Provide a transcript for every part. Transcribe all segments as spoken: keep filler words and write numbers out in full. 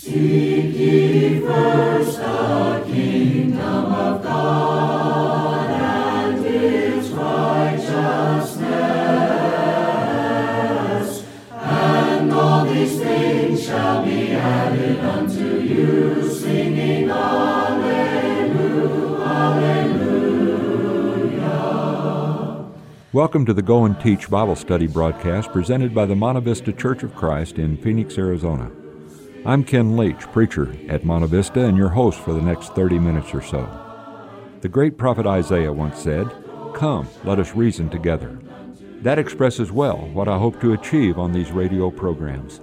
Seek ye first the kingdom of God and His righteousness, and all these things shall be added unto you, singing Alleluia, Alleluia. Welcome to the Go and Teach Bible Study broadcast presented by the Monte Vista Church of Christ in Phoenix, Arizona. I'm Ken Leach, preacher at Monte Vista, and your host for the next thirty minutes or so. The great prophet Isaiah once said, "Come, let us reason together." That expresses well what I hope to achieve on these radio programs.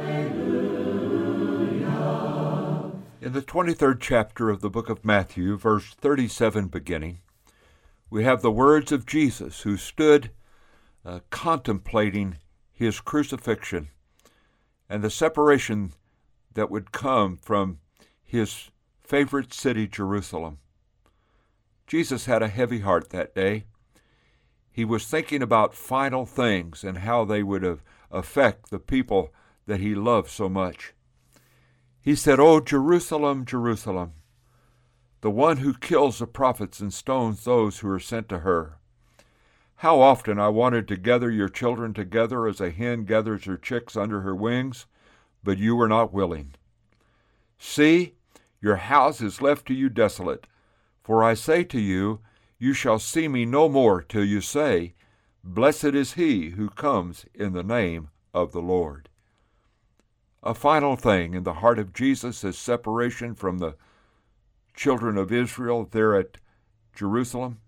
In the twenty-third chapter of the book of Matthew, verse thirty-seven beginning, we have the words of Jesus who stood uh, contemplating his crucifixion and the separation that would come from his favorite city, Jerusalem. Jesus had a heavy heart that day. He was thinking about final things and how they would affect the people that he loved so much. He said, "O Jerusalem, Jerusalem, the one who kills the prophets and stones those who are sent to her. How often I wanted to gather your children together as a hen gathers her chicks under her wings, but you were not willing. See, your house is left to you desolate. For I say to you, you shall see me no more till you say, Blessed is he who comes in the name of the Lord." A final thing in the heart of Jesus is separation from the children of Israel there at Jerusalem.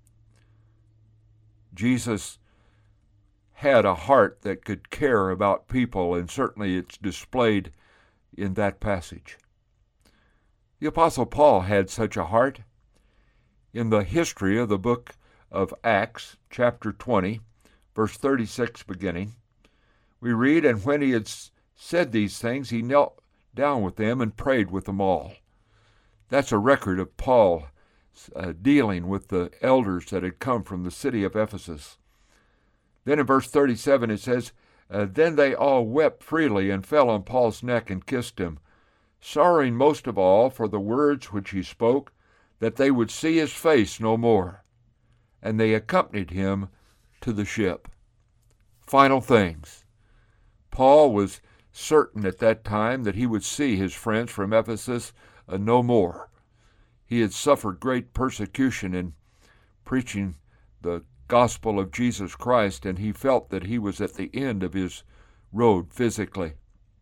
Jesus had a heart that could care about people, and certainly it's displayed in that passage. The Apostle Paul had such a heart. In the history of the book of Acts, chapter twenty, verse thirty-six beginning, we read, "And when he had said these things, he knelt down with them and prayed with them all." That's a record of Paul uh, dealing with the elders that had come from the city of Ephesus. Then in verse thirty-seven it says, uh, "Then they all wept freely and fell on Paul's neck and kissed him, sorrowing most of all for the words which he spoke, that they would see his face no more. And they accompanied him to the ship." Final things. Paul was certain at that time that he would see his friends from Ephesus uh, no more. He had suffered great persecution in preaching the gospel of Jesus Christ, and he felt that he was at the end of his road physically.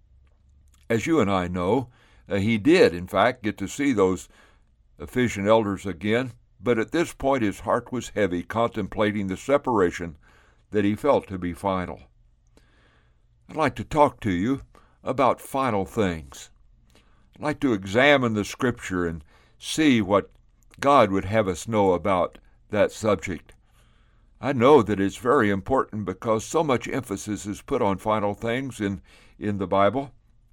As you and I know, uh, he did, in fact, get to see those Ephesian elders again, but at this point his heart was heavy, contemplating the separation that he felt to be final. I'd like to talk to you about final things. I'd like to examine the Scripture and see what God would have us know about that subject. I know that it's very important because so much emphasis is put on final things in, in the Bible.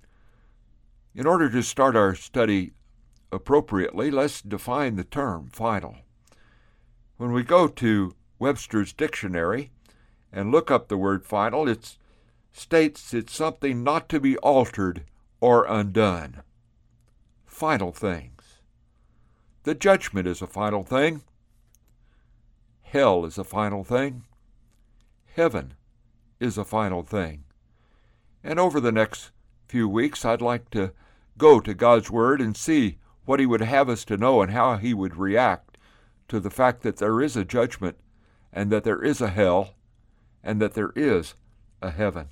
In order to start our study appropriately, let's define the term final. When we go to Webster's dictionary and look up the word final, it states it's something not to be altered or undone. Final things. The judgment is a final thing. Hell is a final thing. Heaven is a final thing. And over the next few weeks, I'd like to go to God's Word and see what He would have us to know and how He would react to the fact that there is a judgment and that there is a hell and that there is a heaven.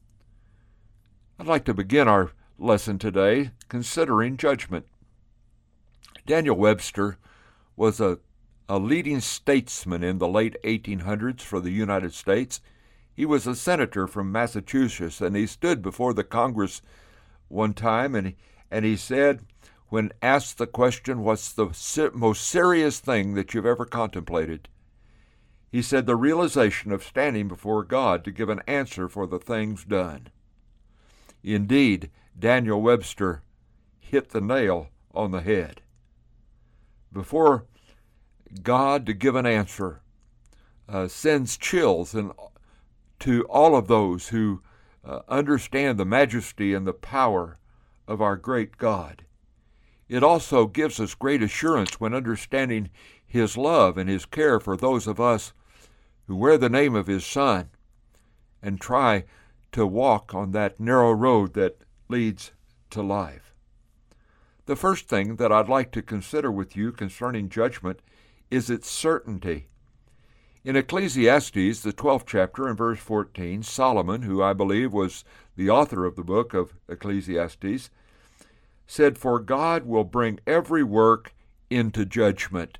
I'd like to begin our lesson today considering judgment. Daniel Webster was a a leading statesman in the late eighteen hundreds for the United States. He was a senator from Massachusetts, and he stood before the Congress one time, and, and he said, when asked the question, what's the se- most serious thing that you've ever contemplated? He said, the realization of standing before God to give an answer for the things done. Indeed, Daniel Webster hit the nail on the head. Before God to give an answer uh, sends chills and to all of those who uh, understand the majesty and the power of our great God. It also gives us great assurance when understanding His love and His care for those of us who wear the name of His Son and try to walk on that narrow road that leads to life. The first thing that I'd like to consider with you concerning judgment is its certainty. In Ecclesiastes, the twelfth chapter, and verse fourteen, Solomon, who I believe was the author of the book of Ecclesiastes, said, "For God will bring every work into judgment."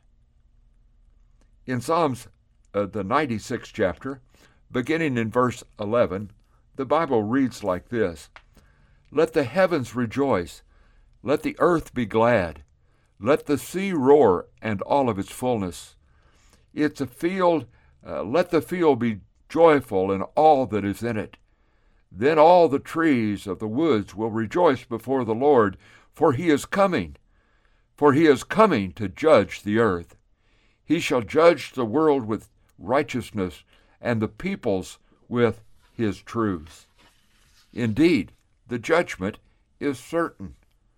In Psalms, uh, the ninety-sixth chapter, beginning in verse eleven, the Bible reads like this: "Let the heavens rejoice, let the earth be glad, let the sea roar and all of its fullness. It's a field, uh, let the field be joyful and all that is in it. Then all the trees of the woods will rejoice before the Lord, for He is coming, for He is coming to judge the earth. He shall judge the world with righteousness and the peoples with His truths." Indeed, the judgment is certain.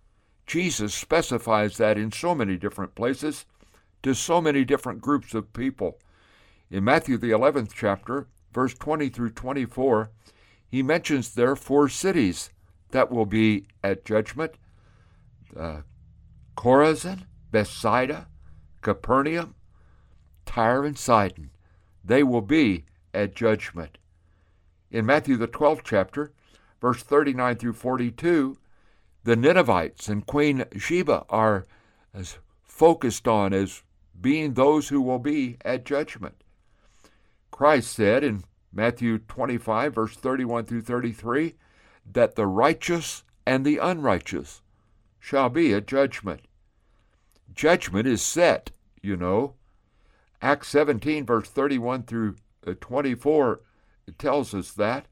Jesus specifies that in so many different places to so many different groups of people. In Matthew, the eleventh chapter, verse twenty through twenty-four, He mentions there four cities that will be at judgment: uh, Chorazin, Bethsaida, Capernaum, Tyre, and Sidon. They will be at judgment. In Matthew, the twelfth chapter, verse thirty-nine through forty-two, the Ninevites and Queen Sheba are as focused on as being those who will be at judgment. Christ said in Matthew twenty-five, verse thirty-one through thirty-three, that the righteous and the unrighteous shall be at judgment. Judgment is set, you know. Acts seventeen, verse thirty-one through twenty-four, it tells us that.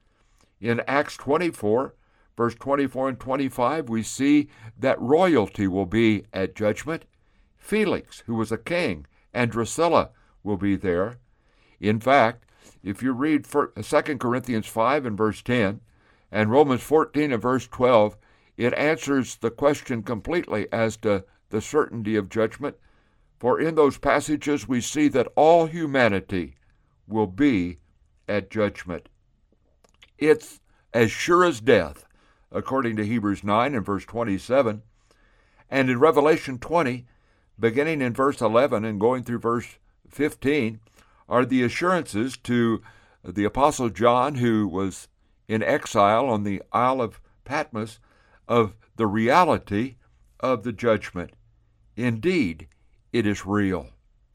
In Acts twenty-four, verse twenty-four and twenty-five, we see that royalty will be at judgment. Felix, who was a king, and Drusilla will be there. In fact, if you read Second Corinthians five and verse ten, and Romans fourteen and verse twelve, it answers the question completely as to the certainty of judgment. For in those passages we see that all humanity will be at judgment. It's as sure as death, according to Hebrews nine and verse twenty-seven. And in Revelation twenty, beginning in verse eleven and going through verse fifteen, are the assurances to the Apostle John, who was in exile on the Isle of Patmos, of the reality of the judgment. Indeed, it is real.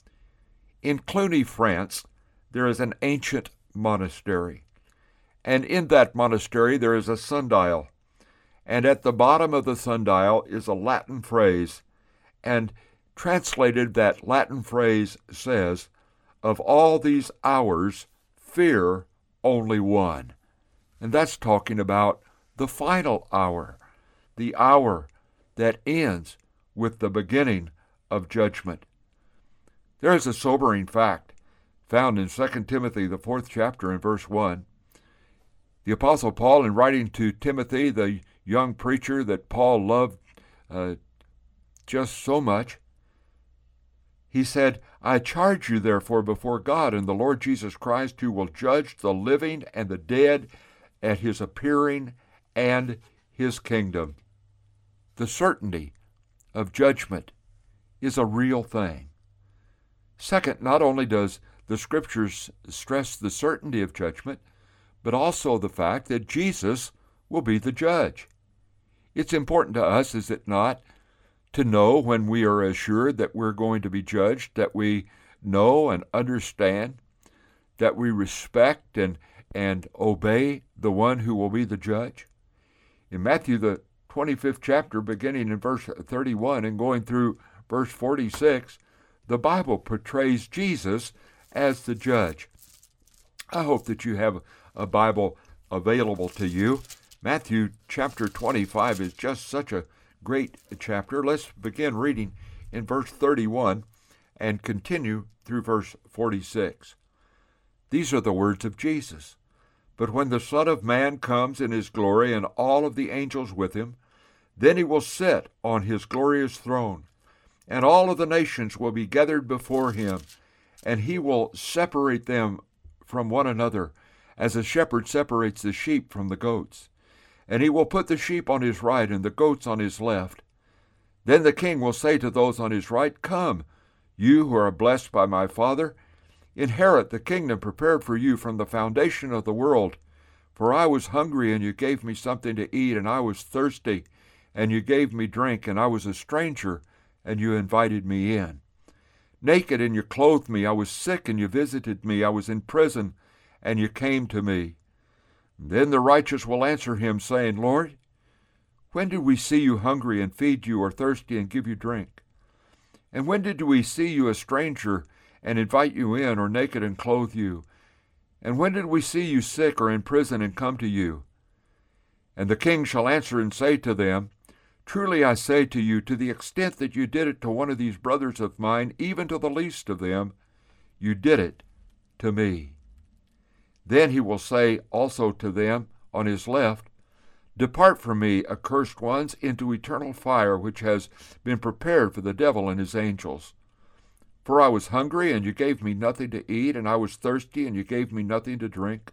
In Cluny, France, there is an ancient monastery, and in that monastery there is a sundial, and at the bottom of the sundial is a Latin phrase, and translated that Latin phrase says, "Of all these hours, fear only one." And that's talking about the final hour, the hour that ends with the beginning of judgment. There is a sobering fact found in Second Timothy, the fourth chapter, and verse one. The Apostle Paul, in writing to Timothy, the young preacher that Paul loved uh, just so much, he said, "I charge you therefore before God and the Lord Jesus Christ, who will judge the living and the dead at His appearing and His kingdom." The certainty of judgment is a real thing. Second, not only does the Scriptures stress the certainty of judgment, but also the fact that Jesus will be the judge. It's important to us, is it not, to know when we are assured that we're going to be judged, that we know and understand, that we respect and, and obey the one who will be the judge. In Matthew, the twenty-fifth chapter, beginning in verse thirty-one and going through verse forty-six, the Bible portrays Jesus as the judge. I hope that you have a Bible available to you. Matthew chapter twenty-five is just such a great chapter. Let's begin reading in verse thirty-one and continue through verse forty-six. These are the words of Jesus. "But when the Son of Man comes in His glory and all of the angels with Him, Then he will sit on his glorious throne, and all of the nations will be gathered before him, and he will separate them from one another, as a shepherd separates the sheep from the goats. And he will put the sheep on his right and the goats on his left. Then the king will say to those on his right, Come, you who are blessed by my Father, inherit the kingdom prepared for you from the foundation of the world. For I was hungry, and you gave me something to eat, and I was thirsty, and you gave me drink, and I was a stranger, and you invited me in. Naked, and you clothed me. I was sick, and you visited me. I was in prison, and you came to me. Then the righteous will answer him, saying, Lord, when did we see you hungry and feed you, or thirsty and give you drink? And when did we see you a stranger and invite you in, or naked and clothe you? And when did we see you sick or in prison and come to you? And the king shall answer and say to them, Truly I say to you, to the extent that you did it to one of these brothers of mine, even to the least of them, you did it to me. Then he will say also to them on his left, Depart from me, accursed ones, into eternal fire, which has been prepared for the devil and his angels. For I was hungry, and you gave me nothing to eat, and I was thirsty, and you gave me nothing to drink.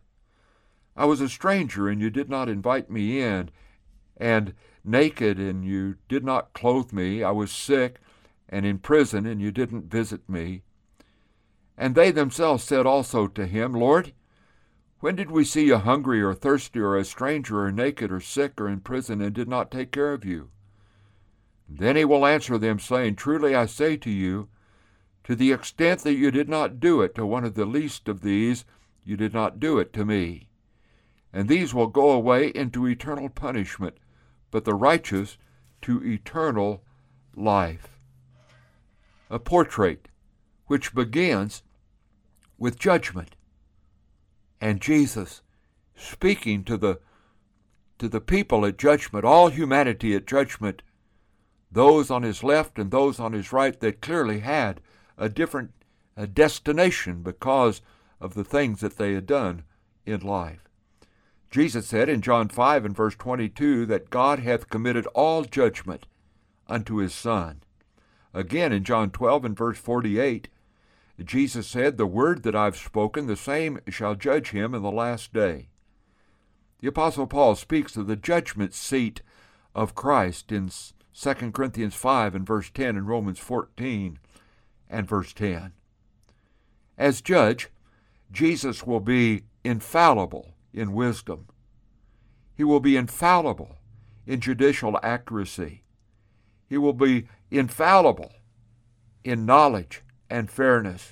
I was a stranger, and you did not invite me in, and naked, and you did not clothe me. I was sick and in prison, and you didn't visit me. And they themselves said also to him, Lord, when did we see you hungry or thirsty or a stranger or naked or sick or in prison and did not take care of you? Then he will answer them, saying, Truly I say to you, to the extent that you did not do it to one of the least of these, you did not do it to me. And these will go away into eternal punishment, but the righteous to eternal life. A portrait which begins with judgment. And Jesus speaking to the, to the people at judgment, all humanity at judgment, those on his left and those on his right that clearly had a different a destination because of the things that they had done in life. Jesus said in John five and verse twenty-two that God hath committed all judgment unto his Son. Again in John twelve and verse forty-eight, Jesus said, The word that I've spoken, the same shall judge him in the last day. The Apostle Paul speaks of the judgment seat of Christ in Second Corinthians five and verse ten and Romans fourteen and verse ten. As judge, Jesus will be infallible in wisdom. He will be infallible in judicial accuracy. He will be infallible in knowledge and fairness.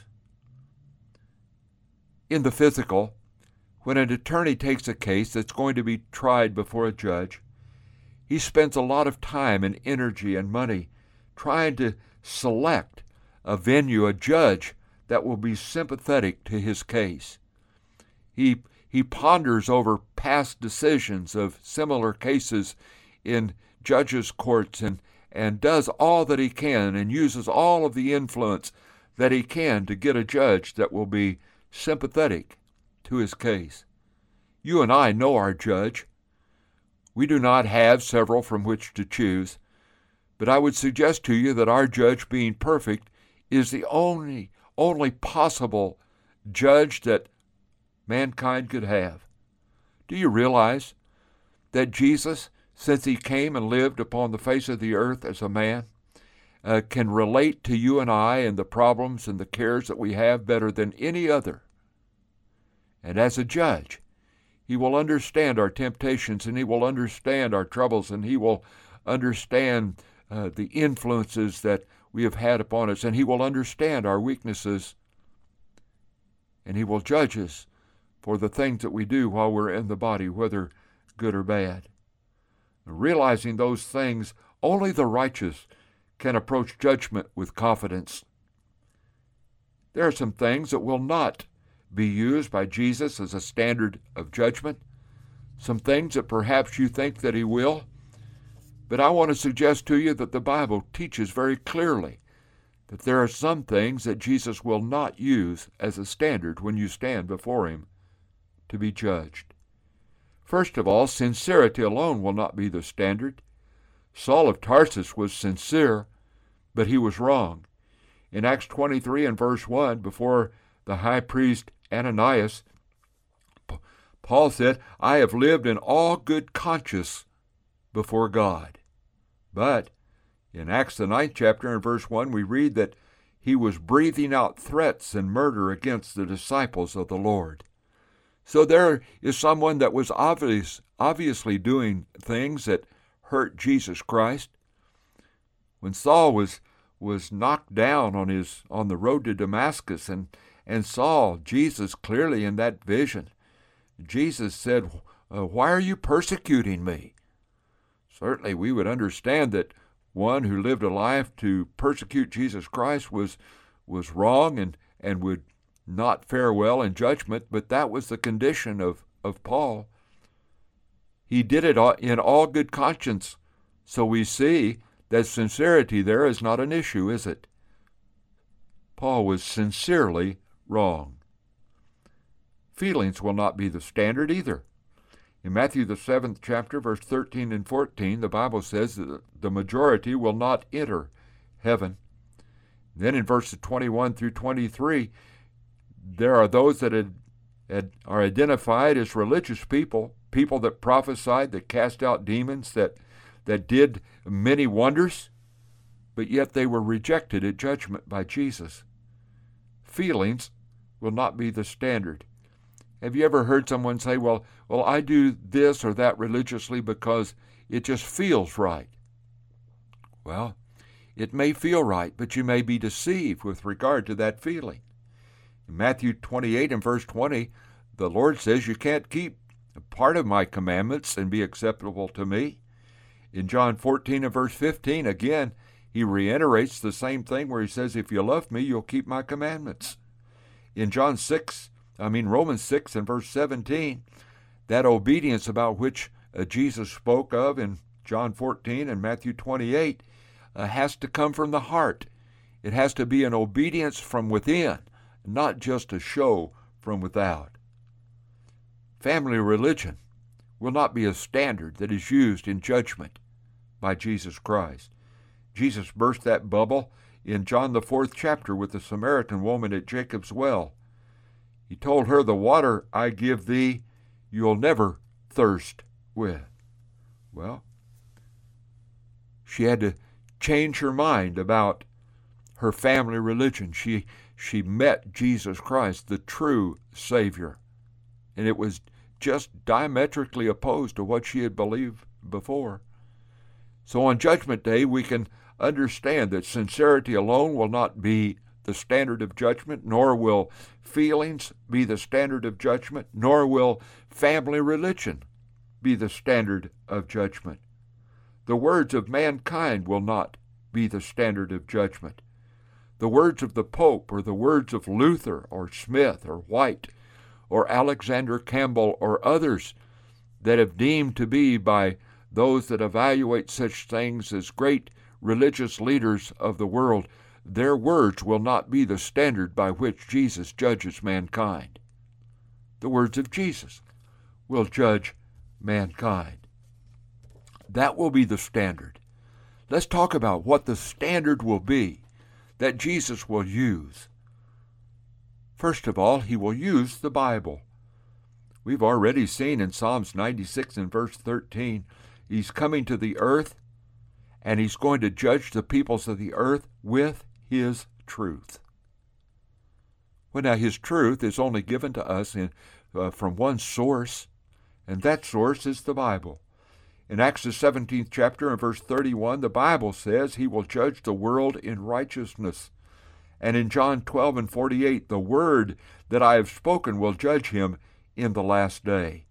In the physical, when an attorney takes a case that's going to be tried before a judge, he spends a lot of time and energy and money trying to select a venue, a judge that will be sympathetic to his case. He, he ponders over past decisions of similar cases in judges' courts and, and does all that he can and uses all of the influence that he can to get a judge that will be sympathetic to his case. You and I know our judge. We do not have several from which to choose, but I would suggest to you that our judge, being perfect, is the only, only possible judge that mankind could have. Do you realize that Jesus, since he came and lived upon the face of the earth as a man, Uh, can relate to you and I and the problems and the cares that we have better than any other. And as a judge, he will understand our temptations, and he will understand our troubles, and he will understand uh, the influences that we have had upon us, and he will understand our weaknesses, and he will judge us for the things that we do while we're in the body, whether good or bad. Realizing those things, only the righteous can approach judgment with confidence. There are some things that will not be used by Jesus as a standard of judgment, some things that perhaps you think that he will, but I want to suggest to you that the Bible teaches very clearly that there are some things that Jesus will not use as a standard when you stand before him to be judged. First of all, sincerity alone will not be the standard. Saul of Tarsus was sincere, but he was wrong. In Acts twenty-three and verse one, before the high priest Ananias, Paul said, I have lived in all good conscience before God. But in Acts the ninth chapter and verse one, we read that he was breathing out threats and murder against the disciples of the Lord. So there is someone that was obvious, obviously doing things that hurt Jesus Christ. When Saul was was knocked down on his on the road to Damascus and, and saw Jesus clearly in that vision, Jesus said, uh, why are you persecuting me? Certainly we would understand that one who lived a life to persecute Jesus Christ was was wrong and, and would not fare well in judgment, but that was the condition of, of Paul. He did it in all good conscience. So we see that sincerity there is not an issue, is it? Paul was sincerely wrong. Feelings will not be the standard either. In Matthew the seventh chapter, verse thirteen and fourteen, the Bible says that the majority will not enter heaven. Then in verses twenty-one through twenty-three, there are those that had, had, are identified as religious people, people that prophesied, that cast out demons, that, that did many wonders, but yet they were rejected at judgment by Jesus. Feelings will not be the standard. Have you ever heard someone say, well, well, I do this or that religiously because it just feels right? Well, it may feel right, but you may be deceived with regard to that feeling. In Matthew twenty-eight and verse twenty, the Lord says you can't keep part of my commandments and be acceptable to me. In John fourteen and verse fifteen, again, he reiterates the same thing where he says, if you love me, you'll keep my commandments. In John six, I mean Romans six and verse seventeen, that obedience about which uh, Jesus spoke of in John fourteen and Matthew twenty-eight uh, has to come from the heart. It has to be an obedience from within, not just a show from without. Family religion will not be a standard that is used in judgment by Jesus Christ. Jesus burst that bubble in John the fourth chapter with the Samaritan woman at Jacob's well. He told her, the water I give thee, you'll never thirst with. Well, she had to change her mind about her family religion. She, she met Jesus Christ, the true Savior, and it was just diametrically opposed to what she had believed before. So on Judgment Day, we can understand that sincerity alone will not be the standard of judgment, nor will feelings be the standard of judgment, nor will family religion be the standard of judgment. The words of mankind will not be the standard of judgment. The words of the Pope or the words of Luther or Smith or White or Alexander Campbell or others that have deemed to be by those that evaluate such things as great religious leaders of the world, their words will not be the standard by which Jesus judges mankind. The words of Jesus will judge mankind. That will be the standard. Let's talk about what the standard will be that Jesus will use. First of all, he will use the Bible. We've already seen in Psalms ninety-six and verse thirteen, he's coming to the earth and he's going to judge the peoples of the earth with his truth. Well, now his truth is only given to us in, uh, from one source, and that source is the Bible. In Acts the seventeenth chapter and verse thirty-one, the Bible says he will judge the world in righteousness. And in John twelve and forty-eight, the word that I have spoken will judge him in the last day.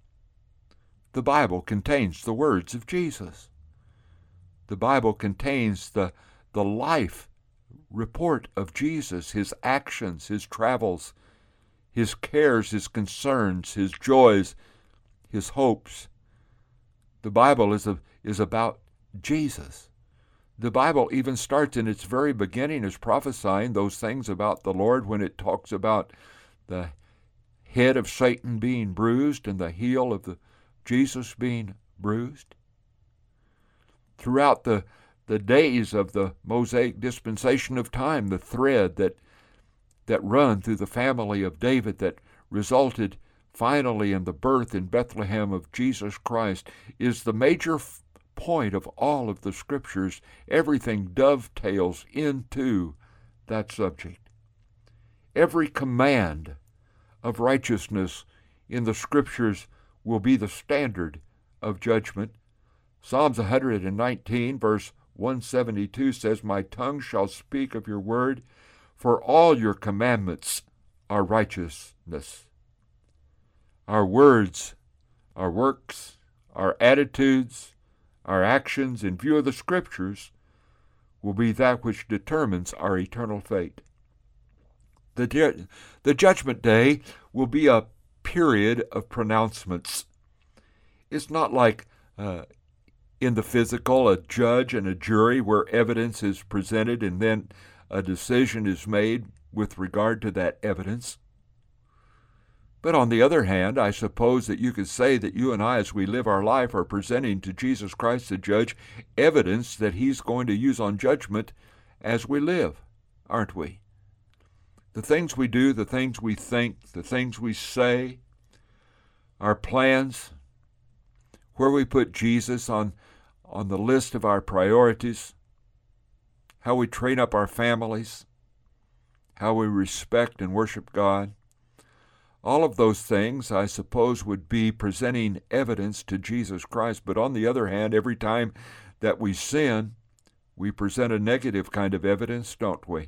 The Bible contains the words of Jesus. The Bible contains the, the life report of Jesus, his actions, his travels, his cares, his concerns, his joys, his hopes. The Bible is, a, is about Jesus. The Bible even starts in its very beginning as prophesying those things about the Lord when it talks about the head of Satan being bruised and the heel of the Jesus being bruised. throughout the, the days of the Mosaic dispensation of time, the thread that, that run through the family of David that resulted finally in the birth in Bethlehem of Jesus Christ is the major f- point of all of the Scriptures. Everything dovetails into that subject. Every command of righteousness in the Scriptures will be the standard of judgment. Psalms one hundred nineteen, verse one seventy-two says, "My tongue shall speak of your word, for all your commandments are righteousness." Our words, our works, our attitudes, our actions in view of the Scriptures will be that which determines our eternal fate. The, ju- the judgment day will be a period of pronouncements. It's not like uh, in the physical, a judge and a jury where evidence is presented and then a decision is made with regard to that evidence. But on the other hand, I suppose that you could say that you and I, as we live our life, are presenting to Jesus Christ the judge evidence that he's going to use on judgment as we live, aren't we? The things we do, the things we think, the things we say, our plans, where we put Jesus on, on the list of our priorities, how we train up our families, how we respect and worship God. All of those things, I suppose, would be presenting evidence to Jesus Christ. But on the other hand, every time that we sin, we present a negative kind of evidence, don't we?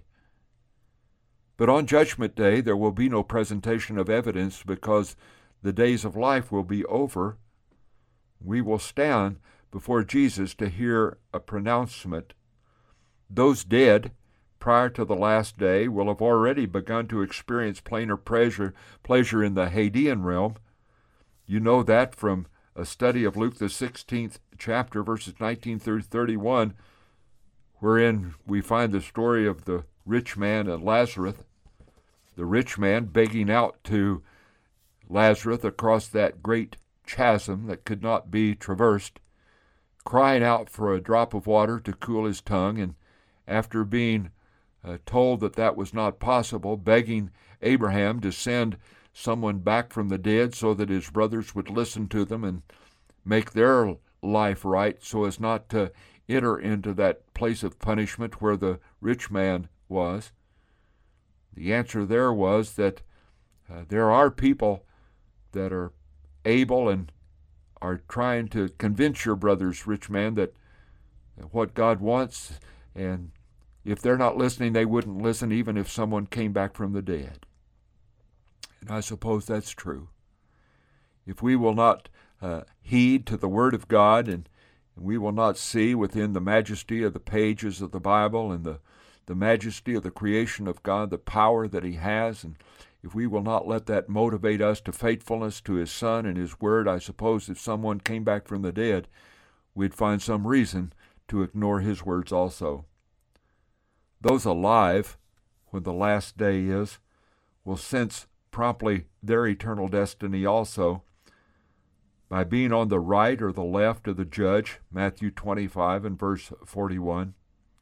But on Judgment Day, there will be no presentation of evidence because the days of life will be over. We will stand before Jesus to hear a pronouncement. Those dead prior to the last day will have already begun to experience plainer pleasure, pleasure in the Hadean realm. You know that from a study of Luke the sixteenth chapter, verses nineteen through thirty-one, wherein we find the story of the rich man and Lazarus. The rich man begging out to Lazarus across that great chasm that could not be traversed, crying out for a drop of water to cool his tongue, and after being Uh, told that that was not possible, begging Abraham to send someone back from the dead so that his brothers would listen to them and make their life right so as not to enter into that place of punishment where the rich man was. The answer there was that uh, there are people that are able and are trying to convince your brothers, rich man, that what God wants, and if they're not listening, they wouldn't listen even if someone came back from the dead. And I suppose that's true. If we will not uh, heed to the Word of God, and, and we will not see within the majesty of the pages of the Bible and the, the majesty of the creation of God the power that He has, and if we will not let that motivate us to faithfulness to His Son and His Word, I suppose if someone came back from the dead, we'd find some reason to ignore His words also. Those alive, when the last day is, will sense promptly their eternal destiny also by being on the right or the left of the judge, Matthew twenty-five and verse forty-one,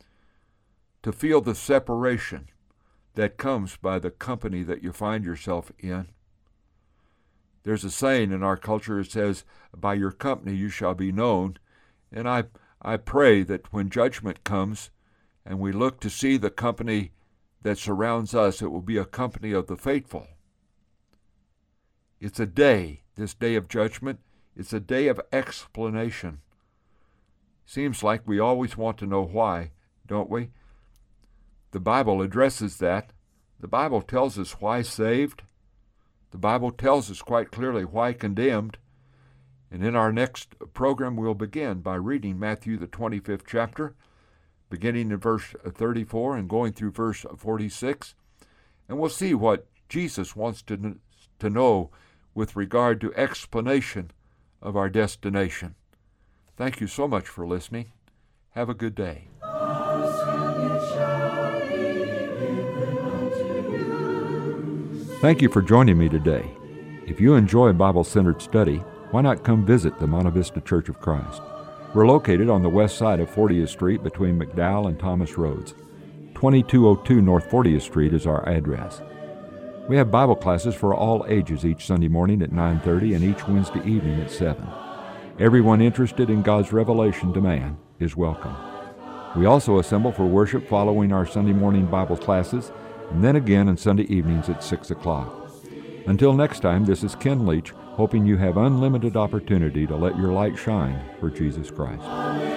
to feel the separation that comes by the company that you find yourself in. There's a saying in our culture that says, "By your company you shall be known," and I, I pray that when judgment comes, and we look to see the company that surrounds us, it will be a company of the faithful. It's a day, this day of judgment, it's a day of explanation. Seems like we always want to know why, don't we? The Bible addresses that. The Bible tells us why saved. The Bible tells us quite clearly why condemned. And in our next program, we'll begin by reading Matthew the twenty-fifth chapter, beginning in verse thirty-four and going through verse forty-six, and we'll see what Jesus wants to, to know with regard to explanation of our destination. Thank you so much for listening. Have a good day. Thank you for joining me today. If you enjoy Bible-centered study, why not come visit the Monte Vista Church of Christ? We're located on the west side of fortieth Street between McDowell and Thomas Roads. twenty-two oh two North fortieth Street is our address. We have Bible classes for all ages each Sunday morning at nine thirty and each Wednesday evening at seven. Everyone interested in God's revelation to man is welcome. We also assemble for worship following our Sunday morning Bible classes, and then again on Sunday evenings at six o'clock. Until next time, this is Ken Leach, hoping you have unlimited opportunity to let your light shine for Jesus Christ.